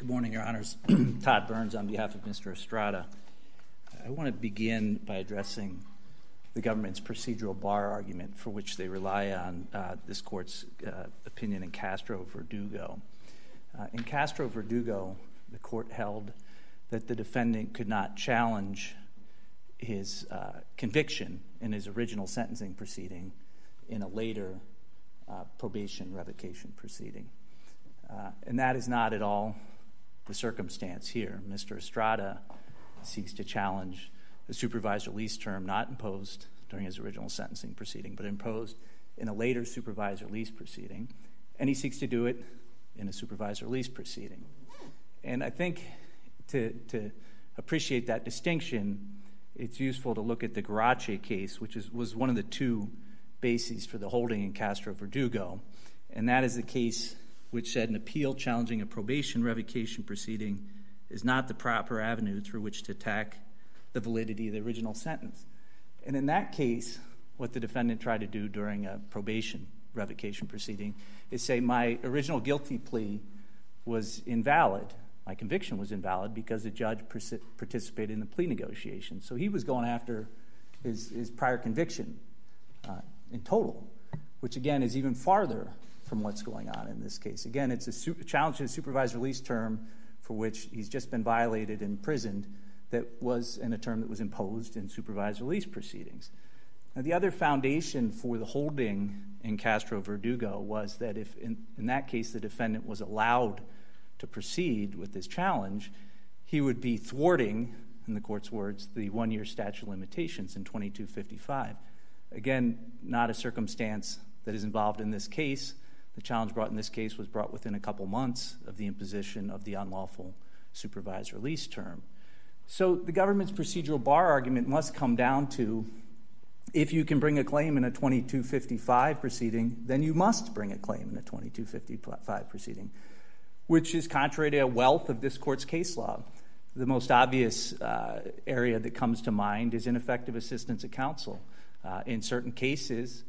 Good morning, Your Honors. Todd Burns on behalf of Mr. Estrada. I want to begin by addressing the government's procedural bar argument for which they rely on this court's opinion in Castro-Verdugo. In Castro-Verdugo, the court held that the defendant could not challenge his conviction in his original sentencing proceeding in a later probation revocation proceeding. And that is not at all the circumstance here. Mr. Estrada seeks to challenge the supervised release term not imposed during his original sentencing proceeding, but imposed in a later supervised release proceeding, and he seeks to do it in a supervised release proceeding. And I think to appreciate that distinction, it's useful to look at the Garace case, which was one of the two bases for the holding in Castro-Verdugo, and that is the case which said an appeal challenging a probation revocation proceeding is not the proper avenue through which to attack the validity of the original sentence. And in that case, what the defendant tried to do during a probation revocation proceeding is say, my original guilty plea was invalid. My conviction was invalid because the judge participated in the plea negotiations. So he was going after his prior conviction in total, which again is even farther from what's going on in this case. Again, it's a challenge to the supervised release term for which he's just been violated and imprisoned that was in a term that was imposed in supervised release proceedings. Now, the other foundation for the holding in Castro-Verdugo was that if, in that case, the defendant was allowed to proceed with this challenge, he would be thwarting, in the court's words, the one-year statute of limitations in 2255. Again, not a circumstance that is involved in this case. The challenge brought in this case was brought within a couple months of the imposition of the unlawful supervised release term. So the government's procedural bar argument must come down to, if you can bring a claim in a 2255 proceeding, then you must bring a claim in a 2255 proceeding, which is contrary to a wealth of this court's case law. The most obvious area that comes to mind is ineffective assistance of counsel. In certain cases,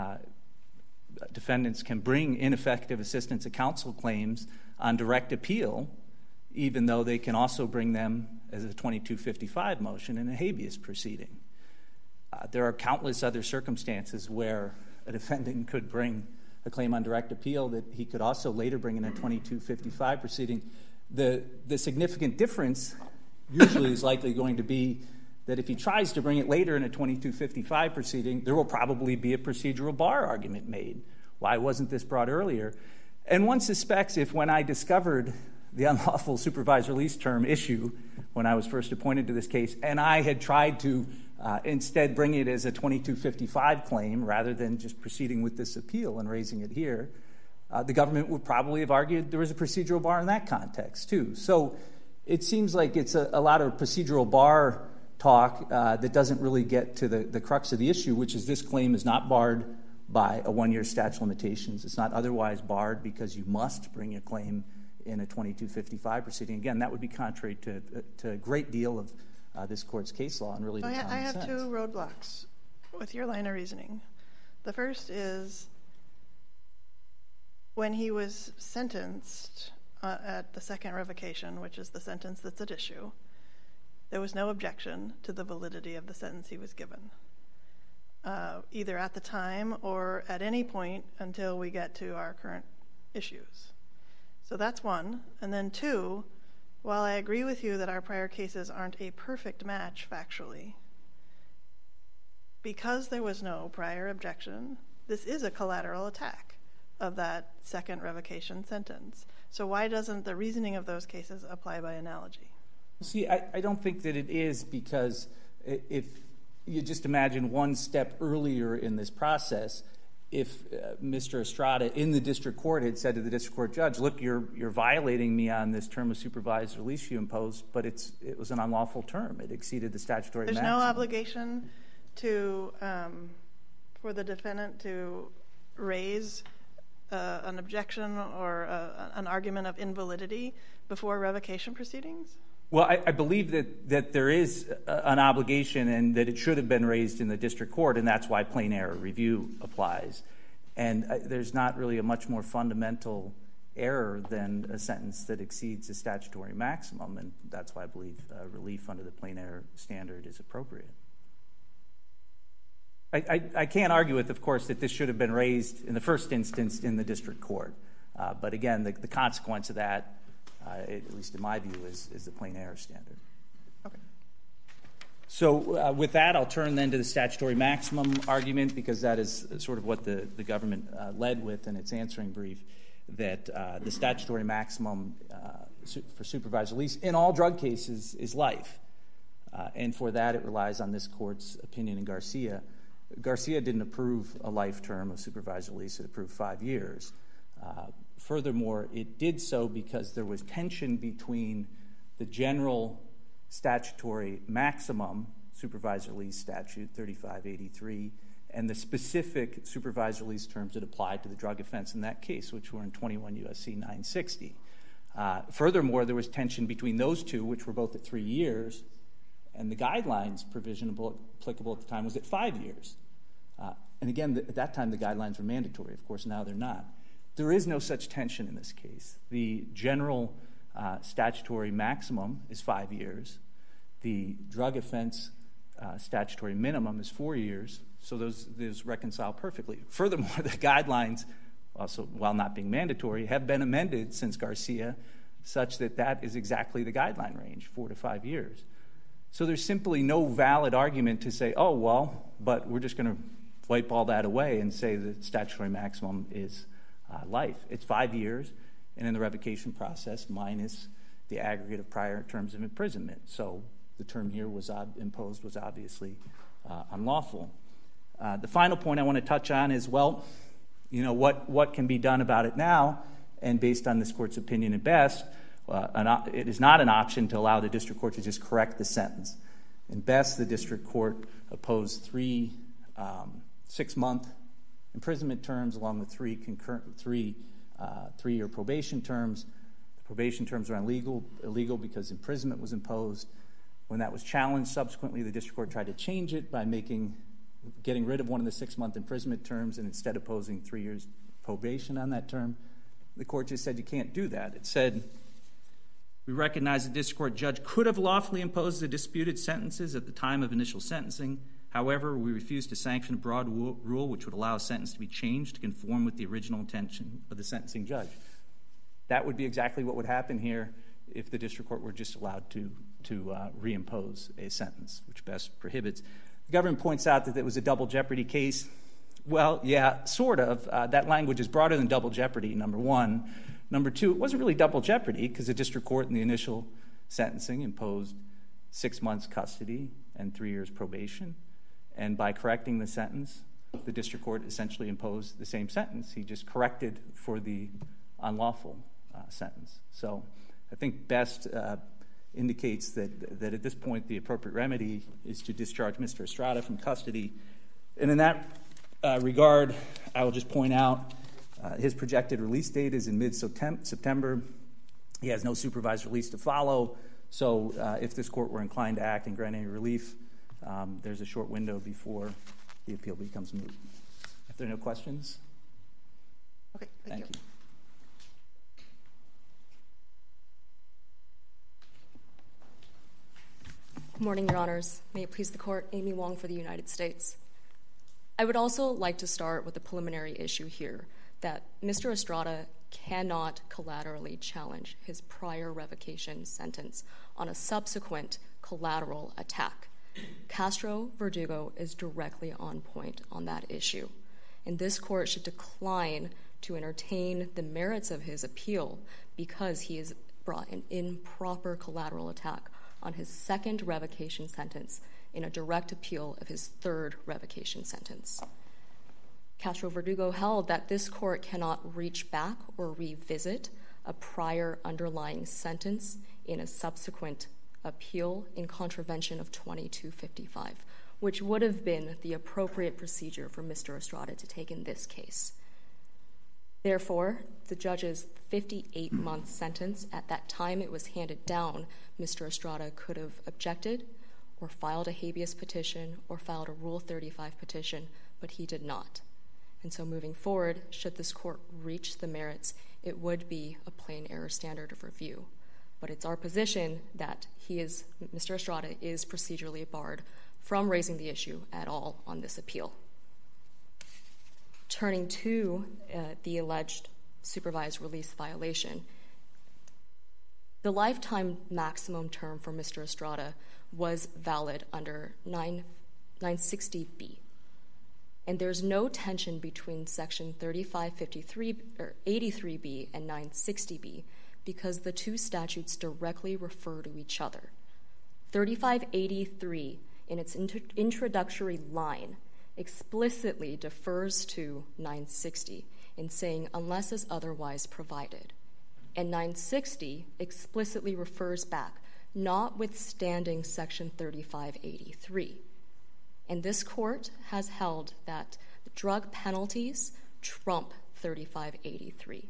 defendants can bring ineffective assistance of counsel claims on direct appeal, even though they can also bring them as a 2255 motion in a habeas proceeding. There are countless other circumstances where a defendant could bring a claim on direct appeal that he could also later bring in a 2255 proceeding. The significant difference usually is likely going to be that if he tries to bring it later in a 2255 proceeding, there will probably be a procedural bar argument made. Why wasn't this brought earlier? And one suspects if when I discovered the unlawful supervised release term issue when I was first appointed to this case, and I had tried to instead bring it as a 2255 claim rather than just proceeding with this appeal and raising it here, the government would probably have argued there was a procedural bar in that context too. So it seems like it's a lot of procedural bar talk that doesn't really get to the crux of the issue, which is this claim is not barred by a one-year statute of limitations. It's not otherwise barred because you must bring a claim in a 2255 proceeding. Again, that would be contrary to a great deal of this court's case law and really the common sense. I have two roadblocks with your line of reasoning. The first is when he was sentenced at the second revocation, which is the sentence that's at issue, there was no objection to the validity of the sentence he was given, either at the time or at any point until we get to our current issues. So that's one. And then two, while I agree with you that our prior cases aren't a perfect match factually, because there was no prior objection, this is a collateral attack of that second revocation sentence. So why doesn't the reasoning of those cases apply by analogy? See, I don't think that it is, because if you just imagine one step earlier in this process, if Mr. Estrada in the district court had said to the district court judge, look, you're violating me on this term of supervised release you imposed, but it was an unlawful term. It exceeded the statutory maximum. There's no obligation to for the defendant to raise an objection or an argument of invalidity before revocation proceedings? Well, I believe that there is an obligation and that it should have been raised in the district court, and that's why plain error review applies. And there's not really a much more fundamental error than a sentence that exceeds the statutory maximum, and that's why I believe relief under the plain error standard is appropriate. I can't argue with, of course, that this should have been raised in the first instance in the district court. But again, the consequence of that, at least in my view, is the plain error standard. Okay. So with that, I'll turn then to the statutory maximum argument, because that is sort of what the government led with in its answering brief, that the statutory maximum for supervised release in all drug cases is life. And for that, it relies on this court's opinion in Garcia. Garcia didn't approve a life term of supervised release. It approved 5 years. Furthermore, it did so because there was tension between the general statutory maximum supervised release statute, 3583, and the specific supervised release terms that applied to the drug offense in that case, which were in 21 U.S.C. 960. Furthermore, there was tension between those two, which were both at 3 years, and the guidelines provision applicable at the time was at 5 years. And again, at that time, the guidelines were mandatory. Of course, now they're not. There is no such tension in this case. The general statutory maximum is 5 years. The drug offense statutory minimum is 4 years, so those reconcile perfectly. Furthermore, the guidelines, also while not being mandatory, have been amended since Garcia, such that that is exactly the guideline range, 4 to 5 years. So there's simply no valid argument to say, oh, well, but we're just going to wipe all that away and say the statutory maximum is life. It's 5 years, and in the revocation process, minus the aggregate of prior terms of imprisonment. So the term here was imposed was obviously unlawful. The final point I want to touch on is, well, you know, what can be done about it now? And based on this court's opinion at best, it is not an option to allow the district court to just correct the sentence. In best, the district court opposed 3 6-month imprisonment terms along with 3 3-year probation terms. The probation terms are illegal because imprisonment was imposed. When that was challenged, subsequently the district court tried to change it by getting rid of one of the 6-month imprisonment terms and instead opposing 3 years probation on that term. The court just said you can't do that. It said, we recognize the district court judge could have lawfully imposed the disputed sentences at the time of initial sentencing. However, we refuse to sanction a broad rule which would allow a sentence to be changed to conform with the original intention of the sentencing judge. That would be exactly what would happen here if the district court were just allowed to reimpose a sentence, which best prohibits. The government points out that it was a double jeopardy case. Well, yeah, sort of. That language is broader than double jeopardy, number one. Number two, it wasn't really double jeopardy because the district court in the initial sentencing imposed 6 months custody and 3 years probation. And by correcting the sentence, the district court essentially imposed the same sentence. He just corrected for the unlawful sentence. So I think best indicates that at this point the appropriate remedy is to discharge Mr. Estrada from custody. And in that regard, I will just point out his projected release date is in mid-September. He has no supervised release to follow. So if this court were inclined to act and grant any relief, there's a short window before the appeal becomes moot. If there are no questions? Okay, thank you. Good morning, Your Honors. May it please the Court, Amy Wong for the United States. I would also like to start with the preliminary issue here, that Mr. Estrada cannot collaterally challenge his prior revocation sentence on a subsequent collateral attack. Castro Verdugo is directly on point on that issue, and this court should decline to entertain the merits of his appeal because he has brought an improper collateral attack on his second revocation sentence in a direct appeal of his third revocation sentence. Castro Verdugo held that this court cannot reach back or revisit a prior underlying sentence in a subsequent appeal in contravention of 2255, which would have been the appropriate procedure for Mr. Estrada to take in this case. Therefore, the judge's 58-month sentence, at that time it was handed down, Mr. Estrada could have objected or filed a habeas petition or filed a Rule 35 petition, but he did not. And so moving forward, should this court reach the merits, it would be a plain error standard of review. But it's our position that Mr. Estrada is procedurally barred from raising the issue at all on this appeal. Turning to the alleged supervised release violation, the lifetime maximum term for Mr. Estrada was valid under 960B. And there's no tension between Section 3583B and 960B because the two statutes directly refer to each other. 3583, in its introductory line, explicitly defers to 960 in saying unless is otherwise provided. And 960 explicitly refers back, notwithstanding Section 3583. And this court has held that drug penalties trump 3583.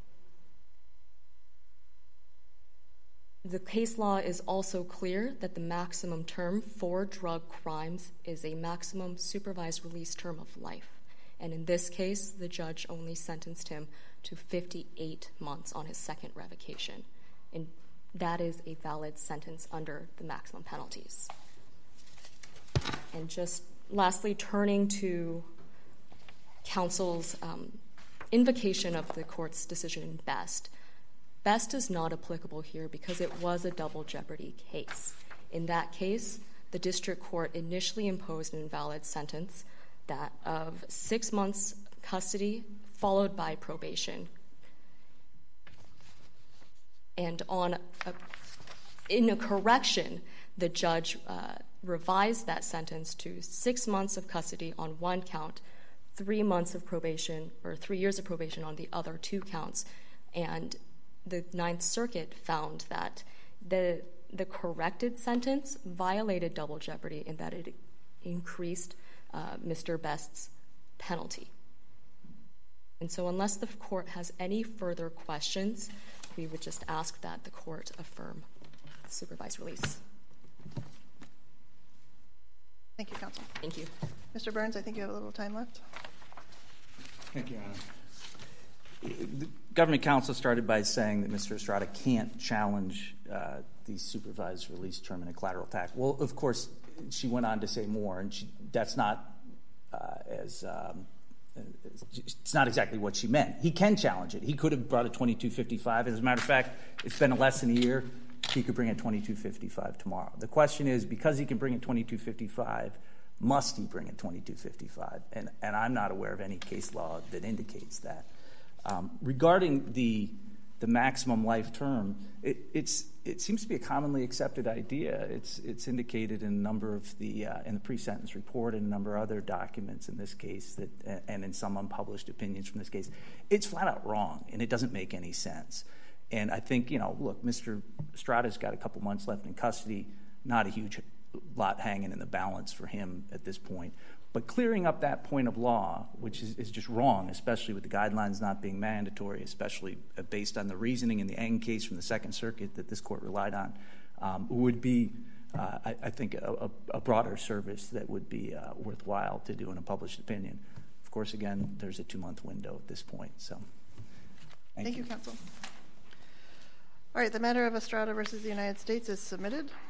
The case law is also clear that the maximum term for drug crimes is a maximum supervised release term of life. And in this case, the judge only sentenced him to 58 months on his second revocation. And that is a valid sentence under the maximum penalties. And just lastly, turning to counsel's invocation of the court's decision in Best. Best is not applicable here because it was a double jeopardy case. In that case, the district court initially imposed an invalid sentence that of 6 months custody followed by probation. And in a correction, the judge revised that sentence to 6 months of custody on one count, 3 months of probation, or 3 years of probation on the other two counts. And the Ninth Circuit found that the corrected sentence violated double jeopardy in that it increased Mr. Best's penalty. And so unless the court has any further questions, we would just ask that the court affirm supervised release. Thank you, counsel. Thank you. Mr. Burns, I think you have a little time left. Thank you, Your Honor. The government counsel started by saying that Mr. Estrada can't challenge the supervised release term in a collateral attack. Well, of course, she went on to say more, and that's not it's not exactly what she meant. He can challenge it. He could have brought a 2255. As a matter of fact, it's been less than a year. He could bring a 2255 tomorrow. The question is, because he can bring a 2255, must he bring a 2255? And I'm not aware of any case law that indicates that. Regarding the maximum life term, it seems to be a commonly accepted idea. It's indicated in a number of in the pre-sentence report and a number of other documents in this case and in some unpublished opinions from this case. It's flat out wrong, and it doesn't make any sense. And I think, look, Mr. Estrada's got a couple months left in custody, not a huge lot hanging in the balance for him at this point. But clearing up that point of law, which is just wrong, especially with the guidelines not being mandatory, especially based on the reasoning in the Eng case from the Second Circuit that this court relied on, would be, I think, a broader service that would be worthwhile to do in a published opinion. Of course, again, there's a 2-month window at this point. So, thank you, counsel. All right, the matter of Estrada versus the United States is submitted.